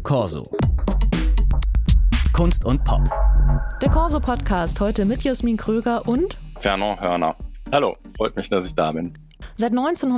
Corso. Kunst und Pop. Der Corso-Podcast heute mit Jasmin Kröger und Fernand Hörner. Hallo, freut mich, dass ich da bin. Seit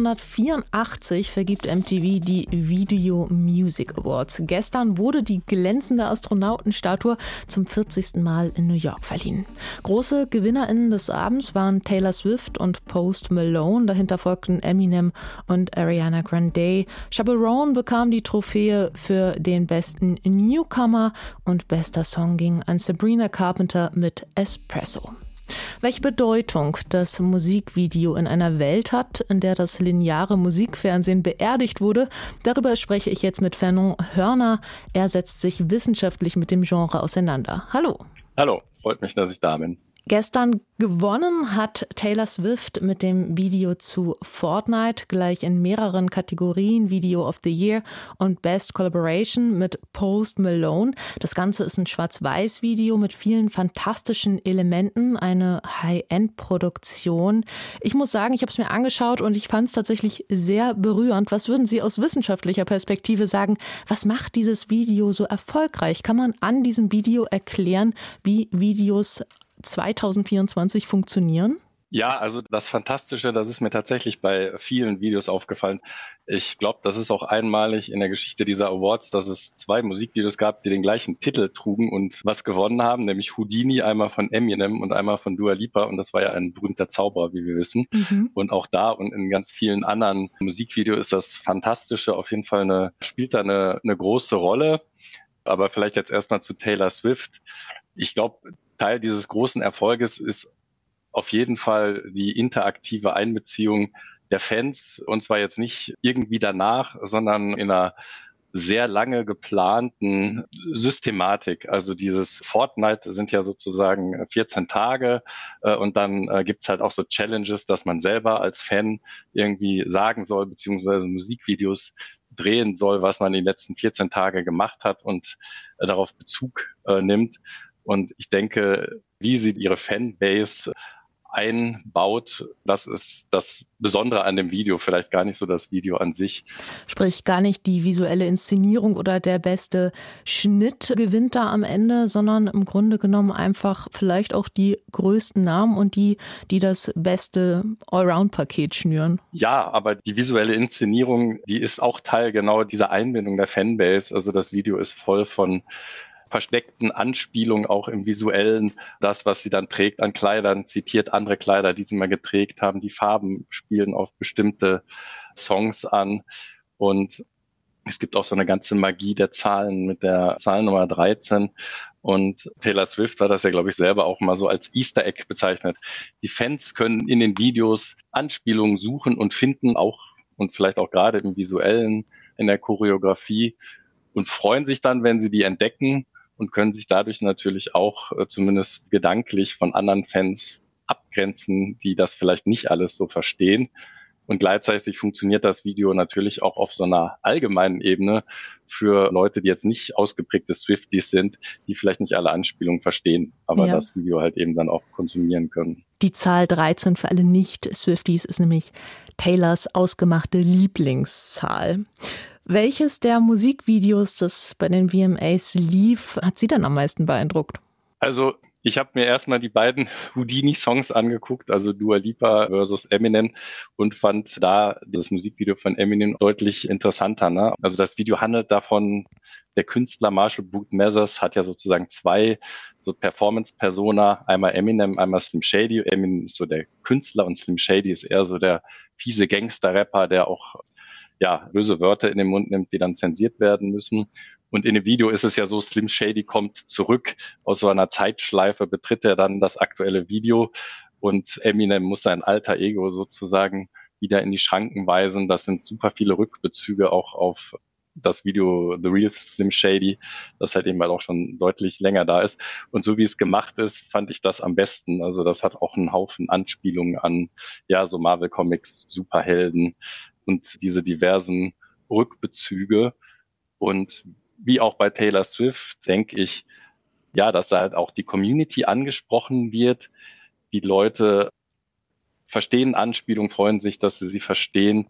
1984 vergibt MTV die Video Music Awards. Gestern wurde die glänzende Astronautenstatue zum 40. Mal in New York verliehen. Große GewinnerInnen des Abends waren Taylor Swift und Post Malone. Dahinter folgten Eminem und Ariana Grande. Chappell Roan bekam die Trophäe für den besten Newcomer und bester Song ging an Sabrina Carpenter mit Espresso. Welche Bedeutung das Musikvideo in einer Welt hat, in der das lineare Musikfernsehen beerdigt wurde, darüber spreche ich jetzt mit Fernand Hörner. Er setzt sich wissenschaftlich mit dem Genre auseinander. Hallo. Hallo, freut mich, dass ich da bin. Gestern gewonnen hat Taylor Swift mit dem Video zu Fortnite, gleich in mehreren Kategorien, Video of the Year und Best Collaboration mit Post Malone. Das Ganze ist ein Schwarz-Weiß-Video mit vielen fantastischen Elementen, eine High-End-Produktion. Ich muss sagen, ich habe es mir angeschaut und ich fand es tatsächlich sehr berührend. Was würden Sie aus wissenschaftlicher Perspektive sagen? Was macht dieses Video so erfolgreich? Kann man an diesem Video erklären, wie Videos 2024 funktionieren? Ja, also das Fantastische, das ist mir tatsächlich bei vielen Videos aufgefallen. Ich glaube, das ist auch einmalig in der Geschichte dieser Awards, dass es 2 Musikvideos gab, die den gleichen Titel trugen und was gewonnen haben, nämlich Houdini, einmal von Eminem und einmal von Dua Lipa. Und das war ja ein berühmter Zauberer, wie wir wissen. Und auch da und in ganz vielen anderen Musikvideos ist das Fantastische auf jeden Fall spielt da eine große Rolle. Aber vielleicht jetzt erstmal zu Taylor Swift. Ich glaube, Teil dieses großen Erfolges ist auf jeden Fall die interaktive Einbeziehung der Fans. Und zwar jetzt nicht irgendwie danach, sondern in einer sehr lange geplanten Systematik. Also dieses Fortnite sind ja sozusagen 14 Tage und dann gibt's halt auch so Challenges, dass man selber als Fan irgendwie sagen soll, beziehungsweise Musikvideos drehen soll, was man die letzten 14 Tage gemacht hat und darauf Bezug nimmt. Und ich denke, wie sie ihre Fanbase einbaut, das ist das Besondere an dem Video, vielleicht gar nicht so das Video an sich. Sprich, gar nicht die visuelle Inszenierung oder der beste Schnitt gewinnt da am Ende, sondern im Grunde genommen einfach vielleicht auch die größten Namen und die das beste Allround-Paket schnüren. Ja, aber die visuelle Inszenierung, die ist auch Teil genau dieser Einbindung der Fanbase. Also das Video ist voll von versteckten Anspielungen auch im Visuellen. Das, was sie dann trägt an Kleidern, zitiert andere Kleider, die sie mal getragen haben. Die Farben spielen auf bestimmte Songs an. Und es gibt auch so eine ganze Magie der Zahlen mit der Zahlennummer 13. Und Taylor Swift hat das ja, glaube ich, selber auch mal so als Easter Egg bezeichnet. Die Fans können in den Videos Anspielungen suchen und finden auch, und vielleicht auch gerade im Visuellen, in der Choreografie, und freuen sich dann, wenn sie die entdecken, und können sich dadurch natürlich auch zumindest gedanklich von anderen Fans abgrenzen, die das vielleicht nicht alles so verstehen. Und gleichzeitig funktioniert das Video natürlich auch auf so einer allgemeinen Ebene für Leute, die jetzt nicht ausgeprägte Swifties sind, die vielleicht nicht alle Anspielungen verstehen, aber das Video halt eben dann auch konsumieren können. Die Zahl 13 für alle Nicht-Swifties ist nämlich Taylors ausgemachte Lieblingszahl. Welches der Musikvideos, das bei den VMAs lief, hat Sie dann am meisten beeindruckt? Also ich habe mir erstmal die beiden Houdini-Songs angeguckt, also Dua Lipa versus Eminem, und fand da das Musikvideo von Eminem deutlich interessanter. Ne? Also das Video handelt davon, der Künstler Marshall Booth Mathers hat ja sozusagen 2 so Performance-Persona, einmal Eminem, einmal Slim Shady. Eminem ist so der Künstler und Slim Shady ist eher so der fiese Gangster-Rapper, der auch böse Wörter in den Mund nimmt, die dann zensiert werden müssen. Und in dem Video ist es ja so, Slim Shady kommt zurück aus so einer Zeitschleife, betritt er dann das aktuelle Video und Eminem muss sein alter Ego sozusagen wieder in die Schranken weisen. Das sind super viele Rückbezüge auch auf das Video The Real Slim Shady, das halt eben halt auch schon deutlich länger da ist. Und so wie es gemacht ist, fand ich das am besten. Also das hat auch einen Haufen Anspielungen an, so Marvel Comics, Superhelden und diese diversen Rückbezüge. Und wie auch bei Taylor Swift, denke ich, dass da halt auch die Community angesprochen wird. Die Leute verstehen Anspielungen, freuen sich, dass sie verstehen.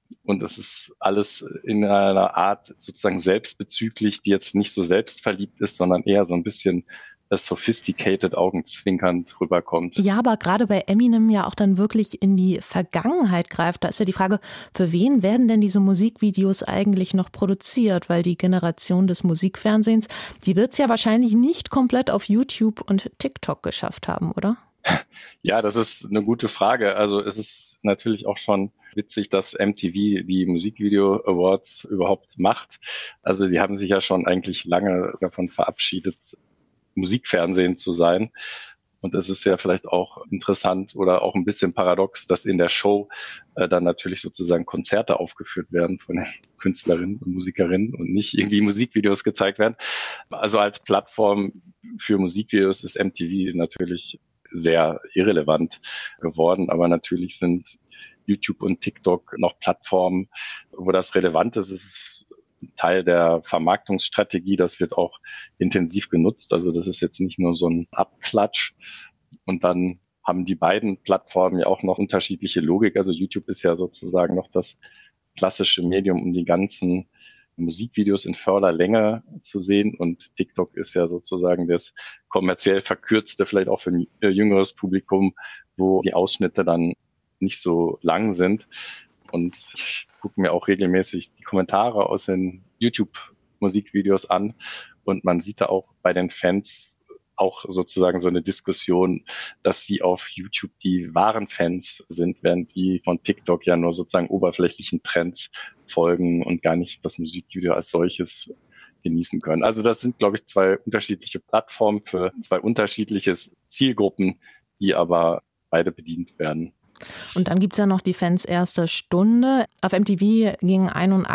Und es ist alles in einer Art sozusagen selbstbezüglich, die jetzt nicht so selbstverliebt ist, sondern eher so ein bisschen sophisticated, augenzwinkernd rüberkommt. Ja, aber gerade bei Eminem ja auch dann wirklich in die Vergangenheit greift. Da ist ja die Frage, für wen werden denn diese Musikvideos eigentlich noch produziert? Weil die Generation des Musikfernsehens, die wird es ja wahrscheinlich nicht komplett auf YouTube und TikTok geschafft haben, oder? Ja, das ist eine gute Frage. Also es ist natürlich auch schon witzig, dass MTV die Musikvideo Awards überhaupt macht. Also die haben sich ja schon eigentlich lange davon verabschiedet, Musikfernsehen zu sein. Und es ist ja vielleicht auch interessant oder auch ein bisschen paradox, dass in der Show dann natürlich sozusagen Konzerte aufgeführt werden von den Künstlerinnen und Musikerinnen und nicht irgendwie Musikvideos gezeigt werden. Also als Plattform für Musikvideos ist MTV natürlich sehr irrelevant geworden, aber natürlich sind YouTube und TikTok noch Plattformen, wo das relevant ist. Es ist Teil der Vermarktungsstrategie, das wird auch intensiv genutzt. Also das ist jetzt nicht nur so ein Abklatsch. Und dann haben die beiden Plattformen ja auch noch unterschiedliche Logik. Also YouTube ist ja sozusagen noch das klassische Medium, um die ganzen Musikvideos in Förderlänge zu sehen. Und TikTok ist ja sozusagen das kommerziell verkürzte, vielleicht auch für ein jüngeres Publikum, wo die Ausschnitte dann nicht so lang sind. Und ich gucke mir auch regelmäßig die Kommentare aus den YouTube-Musikvideos an. Und man sieht da auch bei den Fans auch sozusagen so eine Diskussion, dass sie auf YouTube die wahren Fans sind, während die von TikTok ja nur sozusagen oberflächlichen Trends folgen und gar nicht das Musikvideo als solches genießen können. Also das sind, glaube ich, zwei unterschiedliche Plattformen für zwei unterschiedliche Zielgruppen, die aber beide bedient werden. Und dann gibt's ja noch die Fans erster Stunde. Auf MTV ging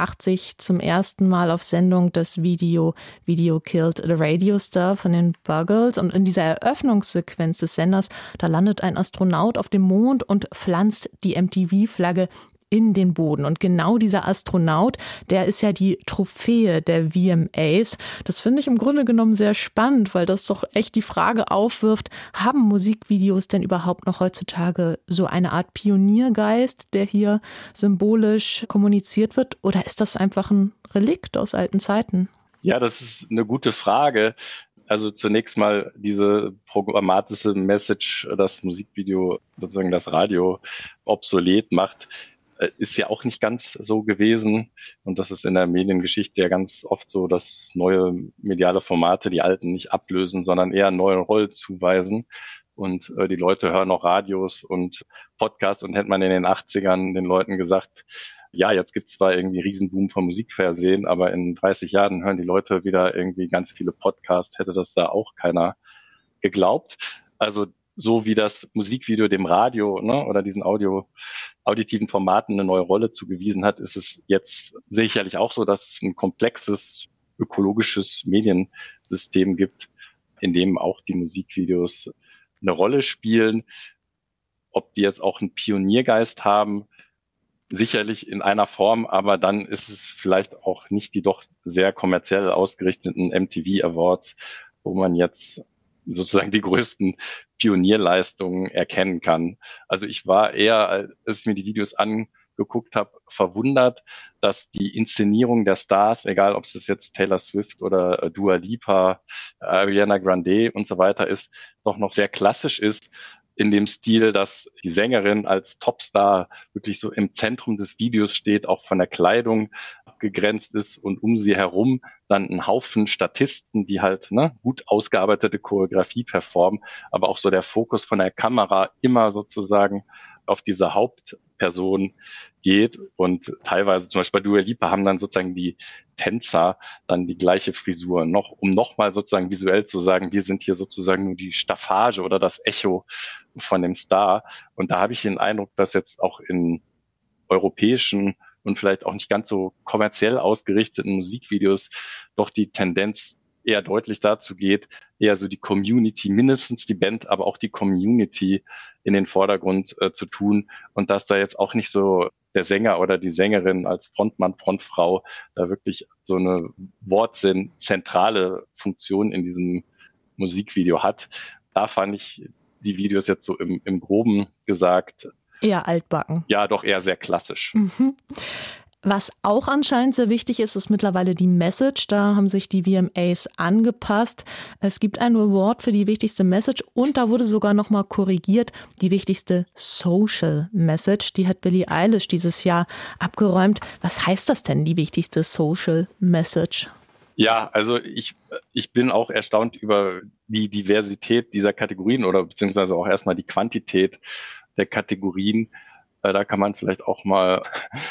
81 zum ersten Mal auf Sendung das Video Killed the Radio Star von den Buggles. Und in dieser Eröffnungssequenz des Senders, da landet ein Astronaut auf dem Mond und pflanzt die MTV-Flagge in den Boden. Und genau dieser Astronaut, der ist ja die Trophäe der VMAs. Das finde ich im Grunde genommen sehr spannend, weil das doch echt die Frage aufwirft, haben Musikvideos denn überhaupt noch heutzutage so eine Art Pioniergeist, der hier symbolisch kommuniziert wird? Oder ist das einfach ein Relikt aus alten Zeiten? Ja, das ist eine gute Frage. Also zunächst mal diese programmatische Message, das Musikvideo sozusagen das Radio obsolet macht, ist ja auch nicht ganz so gewesen. Und das ist in der Mediengeschichte ja ganz oft so, dass neue mediale Formate die alten nicht ablösen, sondern eher neue Rollen zuweisen. Und die Leute hören noch Radios und Podcasts und hätte man in den 80ern den Leuten gesagt, ja, jetzt gibt's zwar irgendwie Riesenboom vom Musikfernsehen, aber in 30 Jahren hören die Leute wieder irgendwie ganz viele Podcasts, hätte das da auch keiner geglaubt. Also so wie das Musikvideo dem Radio, ne, oder diesen auditiven Formaten eine neue Rolle zugewiesen hat, ist es jetzt sicherlich auch so, dass es ein komplexes ökologisches Mediensystem gibt, in dem auch die Musikvideos eine Rolle spielen. Ob die jetzt auch einen Pioniergeist haben, sicherlich in einer Form, aber dann ist es vielleicht auch nicht die doch sehr kommerziell ausgerichteten MTV Awards, wo man jetzt sozusagen die größten Pionierleistungen erkennen kann. Also ich war eher, als ich mir die Videos angeguckt habe, verwundert, dass die Inszenierung der Stars, egal ob es jetzt Taylor Swift oder Dua Lipa, Ariana Grande und so weiter ist, doch noch sehr klassisch ist, in dem Stil, dass die Sängerin als Topstar wirklich so im Zentrum des Videos steht, auch von der Kleidung abgegrenzt ist und um sie herum dann ein Haufen Statisten, die halt gut ausgearbeitete Choreografie performen, aber auch so der Fokus von der Kamera immer sozusagen auf diese Hauptperson geht und teilweise zum Beispiel bei Dua Lipa haben dann sozusagen die Tänzer dann die gleiche Frisur, um nochmal sozusagen visuell zu sagen, wir sind hier sozusagen nur die Staffage oder das Echo von dem Star. Und da habe ich den Eindruck, dass jetzt auch in europäischen und vielleicht auch nicht ganz so kommerziell ausgerichteten Musikvideos doch die Tendenz eher deutlich dazu geht, eher so die Community, mindestens die Band, aber auch die Community in den Vordergrund zu tun und dass da jetzt auch nicht so der Sänger oder die Sängerin als Frontmann, Frontfrau da wirklich so eine Wortsinn zentrale Funktion in diesem Musikvideo hat. Da fand ich die Videos jetzt so im Groben gesagt Eher altbacken. Ja, doch eher sehr klassisch. Was auch anscheinend sehr wichtig ist, ist mittlerweile die Message. Da haben sich die VMAs angepasst. Es gibt einen Award für die wichtigste Message und da wurde sogar nochmal korrigiert, die wichtigste Social Message. Die hat Billie Eilish dieses Jahr abgeräumt. Was heißt das denn, die wichtigste Social Message? Ja, also ich bin auch erstaunt über die Diversität dieser Kategorien oder beziehungsweise auch erstmal die Quantität der Kategorien. Da kann man vielleicht auch mal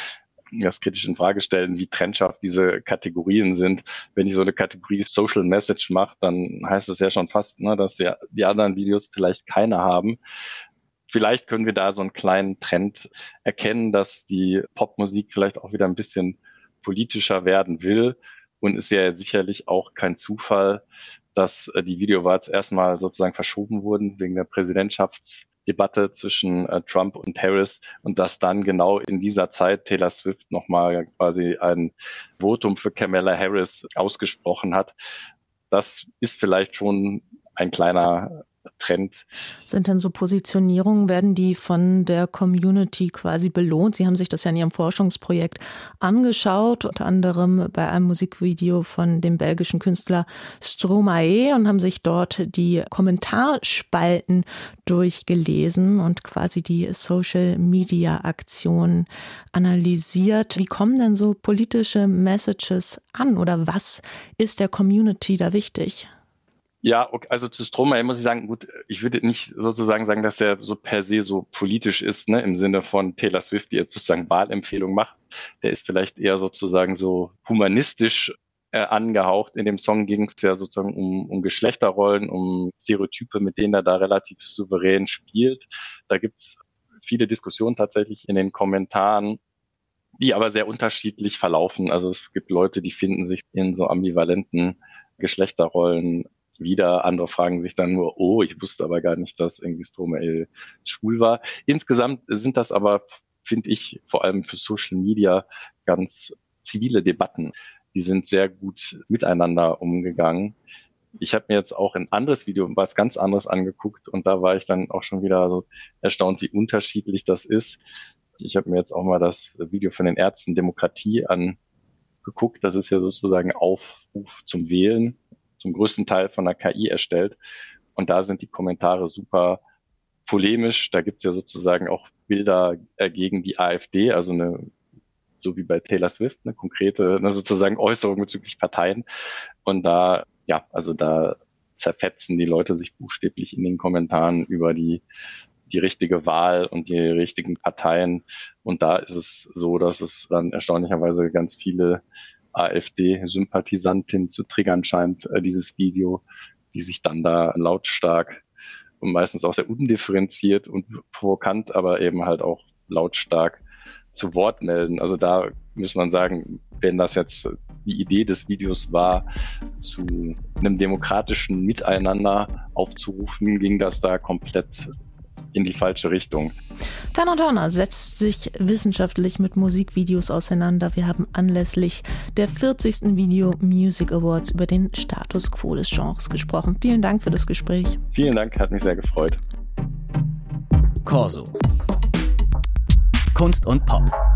das kritisch in Frage stellen, wie trennscharf diese Kategorien sind. Wenn ich so eine Kategorie Social Message mache, dann heißt das ja schon fast, ne, dass ja die anderen Videos vielleicht keine haben. Vielleicht können wir da so einen kleinen Trend erkennen, dass die Popmusik vielleicht auch wieder ein bisschen politischer werden will. Und ist ja sicherlich auch kein Zufall, dass die Video Awards erstmal sozusagen verschoben wurden wegen der Präsidentschaftsdebatte zwischen Trump und Harris und dass dann genau in dieser Zeit Taylor Swift nochmal quasi ein Votum für Kamala Harris ausgesprochen hat. Das ist vielleicht schon ein kleiner Trend. Sind denn so Positionierungen, werden die von der Community quasi belohnt? Sie haben sich das ja in Ihrem Forschungsprojekt angeschaut, unter anderem bei einem Musikvideo von dem belgischen Künstler Stromae und haben sich dort die Kommentarspalten durchgelesen und quasi die Social-Media-Aktionen analysiert. Wie kommen denn so politische Messages an oder was ist der Community da wichtig? Ja, okay, also zu Stromae muss ich sagen, gut, ich würde nicht sozusagen sagen, dass der so per se so politisch ist, ne, im Sinne von Taylor Swift, die jetzt sozusagen Wahlempfehlung macht. Der ist vielleicht eher sozusagen so humanistisch angehaucht. In dem Song ging es ja sozusagen um Geschlechterrollen, um Stereotype, mit denen er da relativ souverän spielt. Da gibt's viele Diskussionen tatsächlich in den Kommentaren, die aber sehr unterschiedlich verlaufen. Also es gibt Leute, die finden sich in so ambivalenten Geschlechterrollen wieder. Andere fragen sich dann nur, oh, ich wusste aber gar nicht, dass irgendwie Stromae schwul war. Insgesamt sind das aber, finde ich, vor allem für Social Media ganz zivile Debatten. Die sind sehr gut miteinander umgegangen. Ich habe mir jetzt auch ein anderes Video, was ganz anderes angeguckt und da war ich dann auch schon wieder so erstaunt, wie unterschiedlich das ist. Ich habe mir jetzt auch mal das Video von den Ärzten Demokratie angeguckt. Das ist ja sozusagen Aufruf zum Wählen, zum größten Teil von der KI erstellt. Und da sind die Kommentare super polemisch. Da gibt's ja sozusagen auch Bilder gegen die AfD, also so wie bei Taylor Swift, eine konkrete, sozusagen Äußerung bezüglich Parteien. Und da zerfetzen die Leute sich buchstäblich in den Kommentaren über die richtige Wahl und die richtigen Parteien. Und da ist es so, dass es dann erstaunlicherweise ganz viele AfD-Sympathisantin zu triggern scheint, dieses Video, die sich dann da lautstark und meistens auch sehr undifferenziert und provokant, aber eben halt auch lautstark zu Wort melden. Also da muss man sagen, wenn das jetzt die Idee des Videos war, zu einem demokratischen Miteinander aufzurufen, ging das da komplett in die falsche Richtung. Fernand Hörner setzt sich wissenschaftlich mit Musikvideos auseinander. Wir haben anlässlich der 40. Video Music Awards über den Status quo des Genres gesprochen. Vielen Dank für das Gespräch. Vielen Dank, hat mich sehr gefreut. Corso. Kunst und Pop.